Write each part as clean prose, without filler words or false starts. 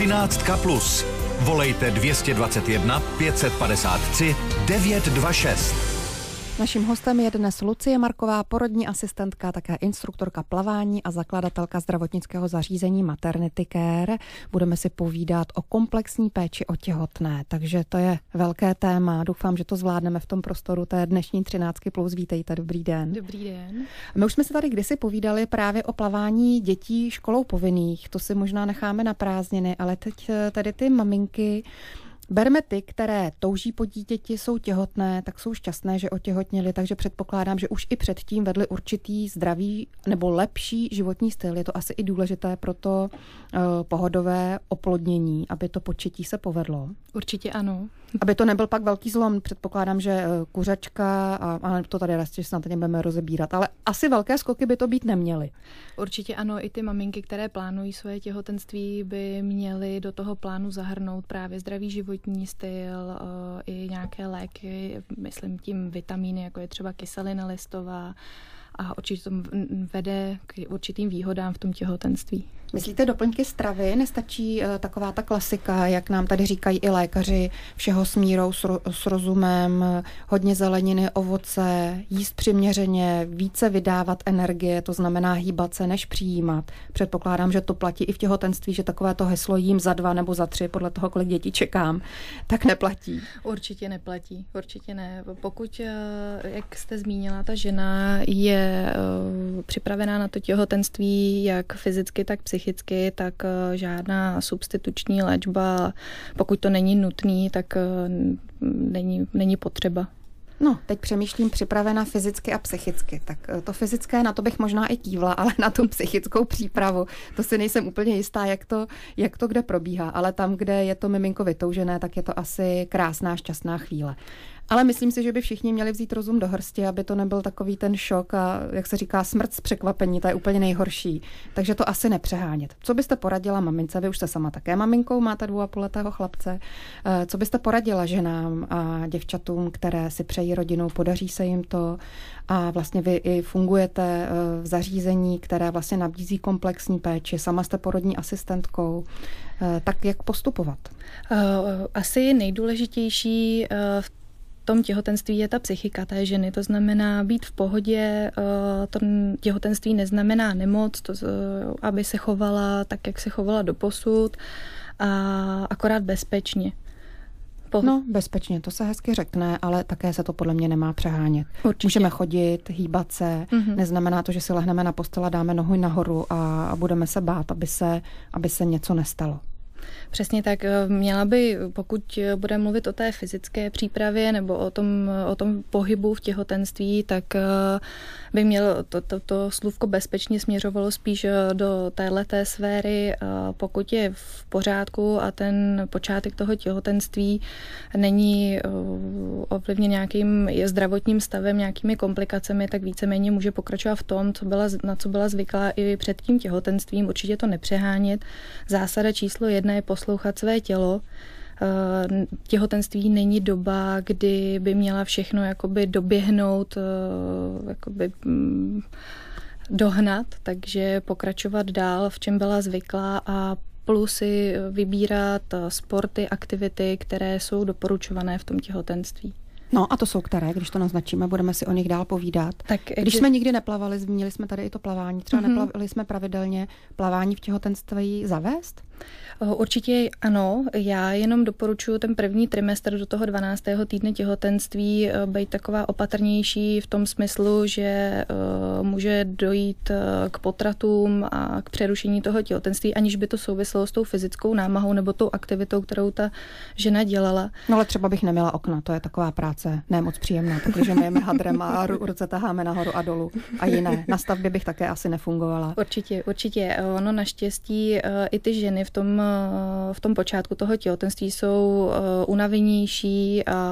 13 plus. Volejte 221 553 926. Naším hostem je dnes Lucie Marková, porodní asistentka, také instruktorka plavání a zakladatelka zdravotnického zařízení Maternity Care. Budeme si povídat o komplexní péči o těhotné, takže to je velké téma. Doufám, že to zvládneme v tom prostoru té dnešní 13 plus. Vítejte, dobrý den. Dobrý den. My už jsme se tady kdysi povídali právě o plavání dětí školou povinných. To si možná necháme na prázdniny, ale teď tady ty maminky, berme ty, které touží po dítěti, jsou těhotné, tak jsou šťastné, že otěhotněli, takže předpokládám, že už i předtím vedli určitý zdravý nebo lepší životní styl. Je to asi i důležité pro to pohodové oplodnění, aby to početí se povedlo. Určitě ano. Aby to nebyl pak velký zlom, předpokládám, že kuřačka, a to tady že snad teď budeme rozebírat, ale asi velké skoky by to být neměly. Určitě ano, i ty maminky, které plánují svoje těhotenství, by měly do toho plánu zahrnout právě zdravý životní styl, i nějaké léky, myslím tím vitamíny, jako je třeba kyselina listová, a určitě to vede k určitým výhodám v tom těhotenství. Myslíte doplňky stravy? Nestačí taková ta klasika, jak nám tady říkají i lékaři, všeho s mírou, s rozumem, hodně zeleniny, ovoce, jíst přiměřeně, více vydávat energie, to znamená hýbat se, než přijímat. Předpokládám, že to platí i v těhotenství, že takové to heslo jím za 2 nebo za 3, podle toho, kolik dětí čekám, tak neplatí. Určitě neplatí, určitě ne. Pokud, jak jste zmínila, ta žena je připravená na to těhotenství, jak fyzicky, tak psychicky, tak žádná substituční léčba, pokud to není nutný, tak není potřeba. No, teď přemýšlím připravena fyzicky a psychicky. Tak to fyzické, na to bych možná i kývla, ale na tu psychickou přípravu, to si nejsem úplně jistá, jak to kde probíhá. Ale tam, kde je to miminko vytoužené, tak je to asi krásná, šťastná chvíle. Ale myslím si, že by všichni měli vzít rozum do hrsti, aby to nebyl takový ten šok a, jak se říká, smrt z překvapení, to je úplně nejhorší. Takže to asi nepřehánět. Co byste poradila mamince? Vy už jste sama také maminkou, máte 2,5letého chlapce. Co byste poradila ženám a děvčatům, které si přejí rodinu, podaří se jim to a vlastně vy i fungujete v zařízení, které vlastně nabízí komplexní péči, sama jste porodní asistentkou, tak jak postupovat? Asi nejdůležitější v tom těhotenství je ta psychika té ženy, to znamená být v pohodě, to těhotenství neznamená nemoc, aby se chovala tak, jak se chovala doposud, a akorát bezpečně. No, bezpečně, to se hezky řekne, ale také se to podle mě nemá přehánět. Určitě. Můžeme chodit, hýbat se, neznamená to, že si lehneme na postel a dáme nohu nahoru a budeme se bát, aby se něco nestalo. Přesně tak. Měla by, pokud budeme mluvit o té fyzické přípravě nebo o tom pohybu v těhotenství, tak by mělo to slůvko bezpečně směřovalo spíš do téhleté sféry. Pokud je v pořádku a ten počátek toho těhotenství není ovlivněn nějakým zdravotním stavem, nějakými komplikacemi, tak víceméně může pokračovat v tom, na co byla zvyklá i před tím těhotenstvím. Určitě to nepřehánět. Zásada číslo 1 je poslouchat své tělo. Těhotenství není doba, kdy by měla všechno jakoby doběhnout, jakoby dohnat, takže pokračovat dál, v čem byla zvyklá, a plus si vybírat sporty, aktivity, které jsou doporučované v tom těhotenství. No a to jsou které, když to naznačíme, budeme si o nich dál povídat. Tak, když jsme nikdy neplavali, zmínili jsme tady i to plavání, třeba neplavili jsme pravidelně, plavání v těhotenství zavést? Určitě ano, já jenom doporučuji ten první trimestr do toho 12. týdne těhotenství být taková opatrnější v tom smyslu, že může dojít k potratům a k přerušení toho těhotenství, aniž by to souviselo s tou fyzickou námahou nebo tou aktivitou, kterou ta žena dělala. No ale třeba bych neměla okna, to je taková práce ne moc příjemná, protože myjeme hadrem a ruce taháme nahoru a dolů a jiné. Na stavbě bych také asi nefungovala. Určitě. Ono naštěstí i ty ženy v tom počátku toho těhotenství jsou unavenější a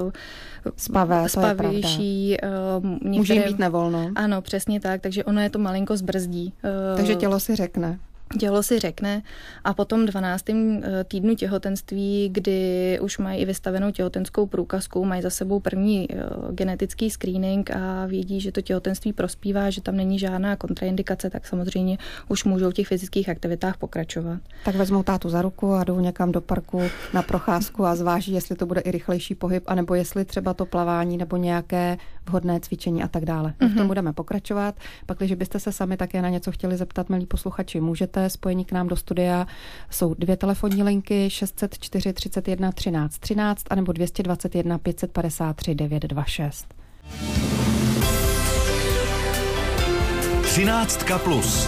spavější. Může jim být nevolno. Ano, přesně tak, takže ono je to malinko zbrzdí. Takže tělo si řekne. tělo si řekne a potom 12. týdnu těhotenství, kdy už mají i vystavenou těhotenskou průkazku, mají za sebou první genetický screening a vědí, že to těhotenství prospívá, že tam není žádná kontraindikace, tak samozřejmě už můžou v těch fyzických aktivitách pokračovat. Tak vezmou tátu za ruku a jdou někam do parku na procházku a zváží, jestli to bude i rychlejší pohyb, anebo jestli třeba to plavání nebo nějaké vhodné cvičení a tak dále. V tom budeme pokračovat. Pak, když byste se sami také na něco chtěli zeptat, milí posluchači, můžete. Spojení k nám do studia jsou 2 telefonní linky 604 31 13 13 anebo 221 553 926. 13 plus.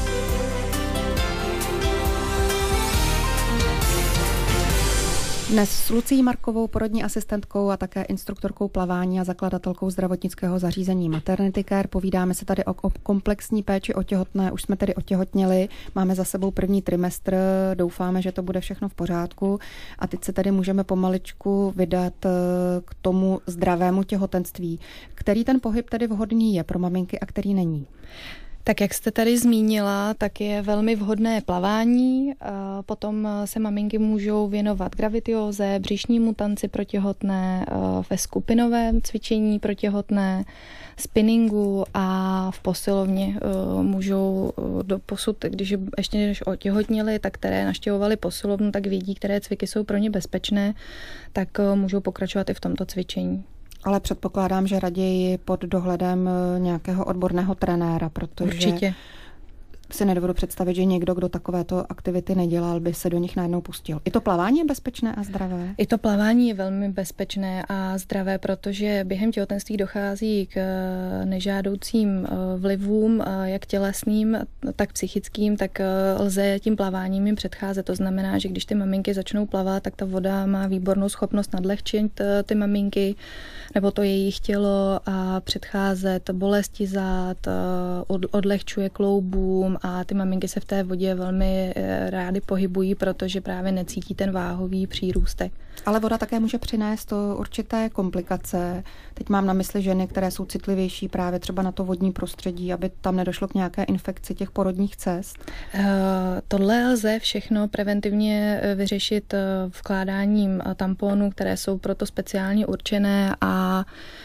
Dnes s Lucií Markovou, porodní asistentkou a také instruktorkou plavání a zakladatelkou zdravotnického zařízení Maternity Care. Povídáme se tady o komplexní péči o těhotné. Už jsme tedy otěhotněli, máme za sebou první trimestr, doufáme, že to bude všechno v pořádku. A teď se tady můžeme pomaličku vydat k tomu zdravému těhotenství. Který ten pohyb tedy vhodný je pro maminky a který není? Tak jak jste tady zmínila, tak je velmi vhodné plavání, potom se maminky můžou věnovat gravitióze, břišnímu tanci pro těhotné, ve skupinovém cvičení pro těhotné, spinningu a v posilovně můžou doposud, když otěhotněli, tak které naštěvovali posilovnu, tak vědí, které cviky jsou pro ně bezpečné, tak můžou pokračovat i v tomto cvičení. Ale předpokládám, že raději pod dohledem nějakého odborného trenéra, protože určitě si nedovedu představit, že někdo, kdo takovéto aktivity nedělal, by se do nich najednou pustil. I to plavání je bezpečné a zdravé? I to plavání je velmi bezpečné a zdravé, protože během těhotenství dochází k nežádoucím vlivům, jak tělesným, tak psychickým, tak lze tím plaváním jim předcházet. To znamená, že když ty maminky začnou plavat, tak ta voda má výbornou schopnost nadlehčit ty maminky nebo to jejich tělo a předcházet bolesti zad, odlehčuje kloubům a ty maminky se v té vodě velmi rády pohybují, protože právě necítí ten váhový přírůstek. Ale voda také může přinést určité komplikace. Teď mám na mysli ženy, které jsou citlivější právě třeba na to vodní prostředí, aby tam nedošlo k nějaké infekci těch porodních cest. Tohle lze všechno preventivně vyřešit vkládáním tamponů, které jsou proto speciálně určené a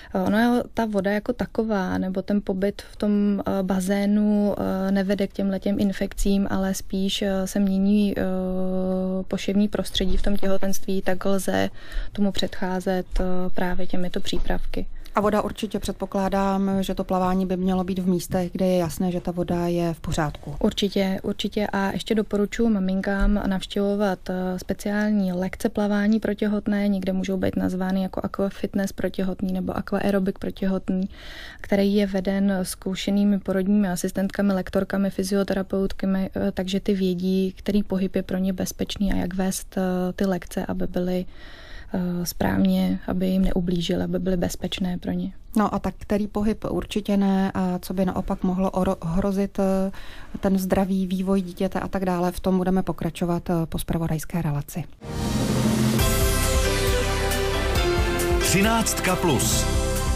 ta voda jako taková, nebo ten pobyt v tom bazénu nevede k těmhletěm infekcím, ale spíš se mění poševní prostředí v tom těhotenství, tak lze tomu předcházet právě těmito přípravky. A voda určitě předpokládám, že to plavání by mělo být v místech, kde je jasné, že ta voda je v pořádku. Určitě a ještě doporučuji maminkám navštěvovat speciální lekce plavání pro těhotné, někde můžou být nazvány jako aquafitness pro těhotný nebo aquaerobik pro těhotný, který je veden zkoušenými porodními asistentkami, lektorkami, fyzioterapeutkami, takže ty vědí, který pohyb je pro ně bezpečný a jak vést ty lekce, aby byly správně, aby jim neublížily, aby byly bezpečné pro ně. No a tak který pohyb určitě ne a co by naopak mohlo ohrozit ten zdravý vývoj dítěte a tak dále, v tom budeme pokračovat po zpravodajské relaci. 13 plus.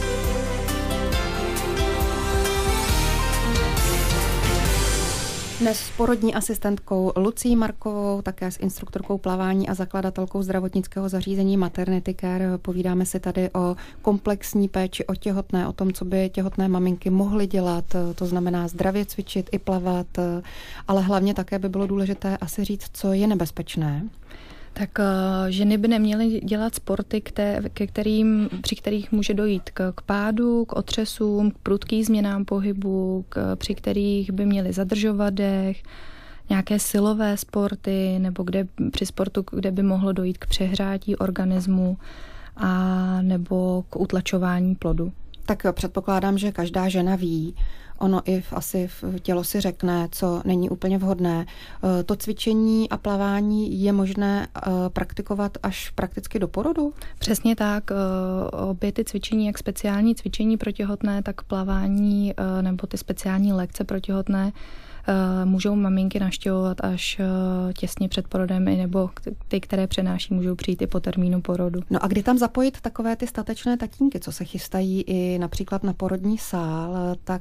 Dnes s porodní asistentkou Lucií Markovou, také s instruktorkou plavání a zakladatelkou zdravotnického zařízení Maternity Care povídáme si tady o komplexní péči o těhotné, o tom, co by těhotné maminky mohly dělat, to znamená zdravě cvičit i plavat, ale hlavně také by bylo důležité asi říct, co je nebezpečné. Tak ženy by neměly dělat sporty, při kterých může dojít k pádu, k otřesům, k prudkým změnám pohybu, při kterých by měly zadržovat dech, nějaké silové sporty nebo při sportu, kde by mohlo dojít k přehrátí organismu a nebo k utlačování plodu. Tak předpokládám, že každá žena ví, ono i asi v tělo si řekne, co není úplně vhodné. To cvičení a plavání je možné praktikovat až prakticky do porodu? Přesně tak. Obě ty cvičení, jak speciální cvičení pro těhotné, tak plavání nebo ty speciální lekce pro těhotné můžou maminky navštěvovat až těsně před porodem, nebo ty, které přenáší, můžou přijít i po termínu porodu. No a kdy tam zapojit takové ty statečné tatínky, co se chystají i například na porodní sál, tak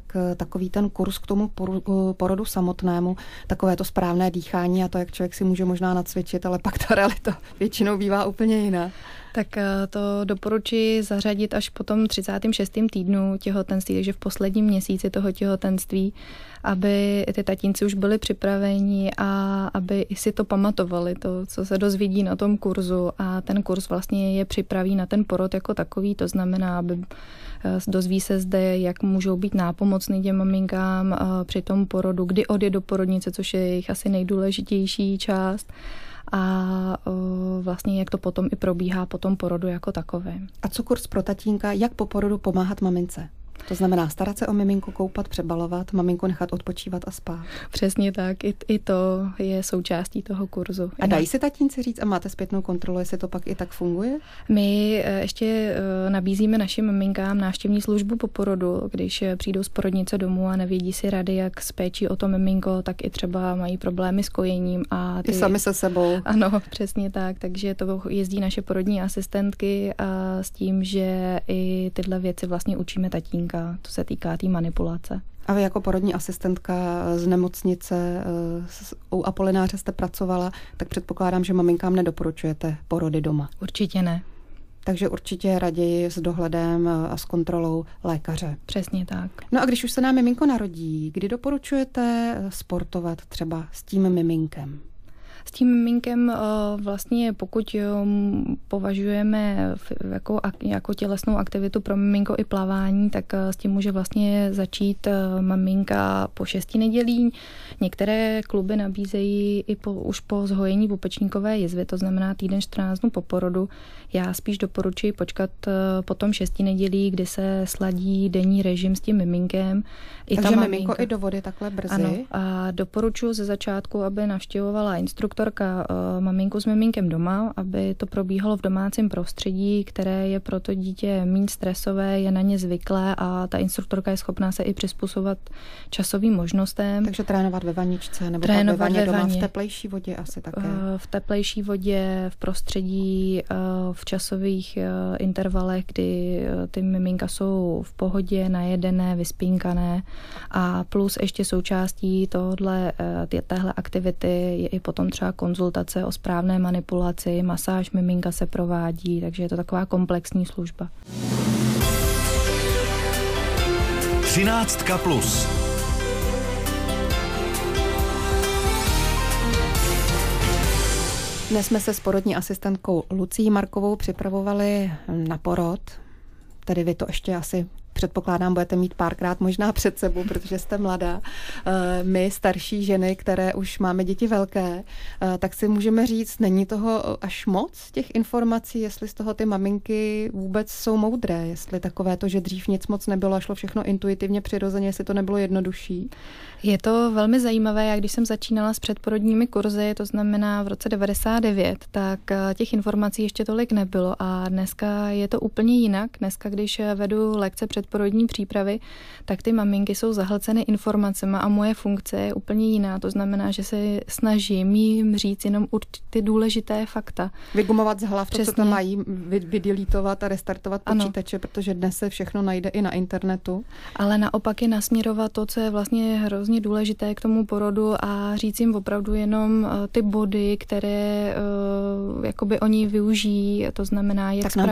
takový ten kurz k tomu porodu samotnému, takové to správné dýchání a to, jak člověk si může možná nacvičit, ale pak ta realita většinou bývá úplně jiná. Tak to doporučuji zařadit až po tom 36. týdnu těhotenství, takže v posledním měsíci toho těhotenství, aby ty tatínci už byli připraveni a aby si to pamatovali, to, co se dozvědí na tom kurzu, a ten kurz vlastně je připraví na ten porod jako takový, to znamená, aby dozví se zde, jak můžou být nápomocný těm maminkám při tom porodu, kdy odjet do porodnice, což je jejich asi nejdůležitější část, a vlastně jak to potom i probíhá po tom porodu jako takové. A co kurz pro tatínka, jak po porodu pomáhat mamince? To znamená starat se o maminku, koupat, přebalovat, maminku nechat odpočívat a spát. Přesně tak, i to je součástí toho kurzu. A dají si tatínci říct a máte zpětnou kontrolu, jestli to pak i tak funguje? My ještě nabízíme našim maminkám návštěvní službu po porodu, když přijdou z porodnice domů a nevědí si rady, jak s péčí o to miminko, tak i třeba mají problémy s kojením. A i sami se sebou. Ano, přesně tak, takže to jezdí naše porodní asistentky a s tím, že i tyhle věci vlastně učíme tatínka. To se týká té manipulace. A vy jako porodní asistentka z nemocnice u Apolináře jste pracovala, tak předpokládám, že maminkám nedoporučujete porody doma. Určitě ne. Takže určitě raději s dohledem a s kontrolou lékaře. Přesně tak. No a když už se nám miminko narodí, kdy doporučujete sportovat třeba s tím miminkem? S tím miminkem vlastně, pokud považujeme jako tělesnou aktivitu pro miminko i plavání, tak s tím může vlastně začít maminka po 6 nedělí. Některé kluby nabízejí i už po zhojení pupečníkové jizvy, to znamená týden 14 dnů po porodu. Já spíš doporučuji počkat po tom 6 nedělí, kdy se sladí denní režim s tím miminkem. Takže miminko i do vody takhle brzy? Ano, a doporučuji ze začátku, aby navštěvovala instruktorka maminku s miminkem doma, aby to probíhalo v domácím prostředí, které je pro to dítě méně stresové, je na ně zvyklé a ta instruktorka je schopná se i přizpůsobovat časovým možnostem. Takže trénovat ve vaničce nebo ve vaně doma v teplejší vodě asi také? V teplejší vodě, v prostředí, v časových intervalech, kdy ty miminka jsou v pohodě, najedené, vyspínkané, a plus ještě součástí téhle aktivity je i potom třeba konzultace o správné manipulaci, masáž miminka se provádí, takže je to taková komplexní služba. 13+. Dnes jsme se s porodní asistentkou Lucií Markovou připravovali na porod, tedy vy to ještě asi předpokládám, budete mít párkrát možná před sebou, protože jste mladá. My, starší ženy, které už máme děti velké, tak si můžeme říct, není toho až moc těch informací, jestli z toho ty maminky vůbec jsou moudré, jestli takové to, že dřív nic moc nebylo a šlo všechno intuitivně, přirozeně, jestli to nebylo jednodušší. Je to velmi zajímavé, jak když jsem začínala s předporodními kurzy, to znamená v roce 99, tak těch informací ještě tolik nebylo a dneska je to úplně jinak. Dneska, když vedu lekce předporodní přípravy, tak ty maminky jsou zahlceny informacemi a moje funkce je úplně jiná. To znamená, že se snažím jim říct jenom ty důležité fakta. Vygumovat z hlav to, co tam mají, vydelítovat a restartovat počítače, protože dnes se všechno najde i na internetu. Ale naopak je nasměrovat to, co je vlastně hrozně důležité k tomu porodu a říct jim opravdu jenom ty body, které jakoby oni využijí, to znamená,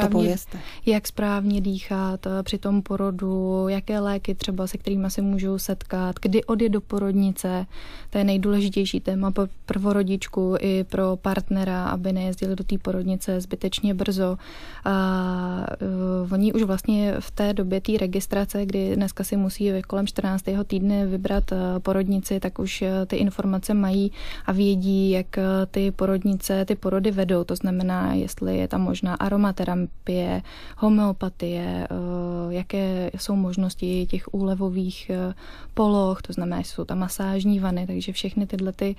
jak správně dýchat při tom porodu, jaké léky třeba, se kterými se můžou setkat, kdy odjet do porodnice. To je nejdůležitější téma pro prvorodičku i pro partnera, aby nejezdili do té porodnice zbytečně brzo. A oni už vlastně v té době té registrace, kdy dneska si musí kolem 14. týdne vybrat porodnici, tak už ty informace mají a vědí, jak ty porody vedou. To znamená, jestli je tam možná aromaterapie, homeopatie, jaké jsou možnosti těch úlevových poloh, to znamená, že jsou tam masážní vany, takže všechny tyhle ty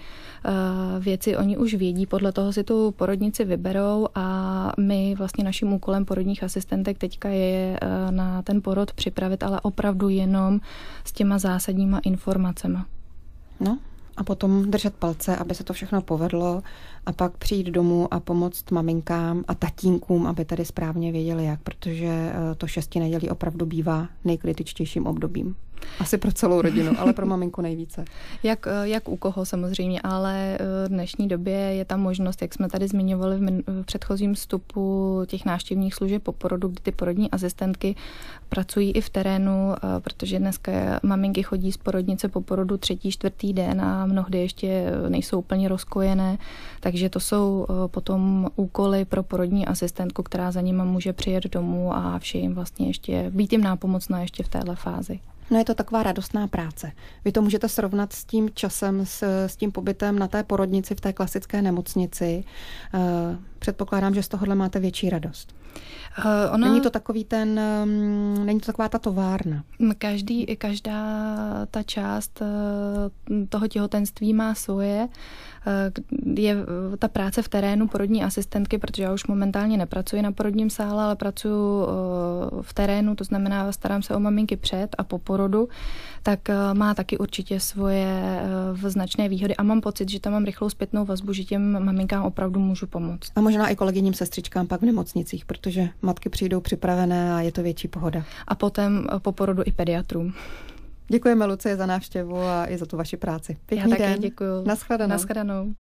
věci oni už vědí, podle toho si tu porodnici vyberou a my vlastně naším úkolem porodních asistentek teďka je na ten porod připravit, ale opravdu jenom s těma zásadníma informacemi. No a potom držet palce, aby se to všechno povedlo a pak přijít domů a pomoct maminkám a tatínkům, aby tady správně věděli jak, protože to 6 nedělí opravdu bývá nejkritičtějším obdobím. Asi pro celou rodinu, ale pro maminku nejvíce. Jak u koho samozřejmě, ale v dnešní době je tam možnost, jak jsme tady zmiňovali v předchozím vstupu těch návštěvních služeb po porodu, kdy ty porodní asistentky pracují i v terénu, protože dneska maminky chodí z porodnice po porodu 3., 4. den a mnohdy ještě nejsou úplně rozkojené, takže to jsou potom úkoly pro porodní asistentku, která za nima může přijet domů a vše jim vlastně ještě být jim nápomocná ještě v téhle fázi. No je to taková radostná práce. Vy to můžete srovnat s tím časem, s tím pobytem na té porodnici v té klasické nemocnici. Předpokládám, že z tohohle máte větší radost. Není to taková ta továrna. Každá ta část toho těhotenství má svoje. Je ta práce v terénu porodní asistentky, protože já už momentálně nepracuji na porodním sále, ale pracuji v terénu, to znamená starám se o maminky před a po porodu, tak má taky určitě svoje značné výhody a mám pocit, že tam mám rychlou zpětnou vazbu, že těm maminkám opravdu můžu pomoct. A možná i kolegyním sestřičkám pak v nemocnicích, protože matky přijdou připravené a je to větší pohoda. A potom po porodu i pediatrům. Děkujeme, Lucie, za návštěvu a i za tu vaši práci. Pěkný Já den. také děkuju. Naschledanou. Naschledanou.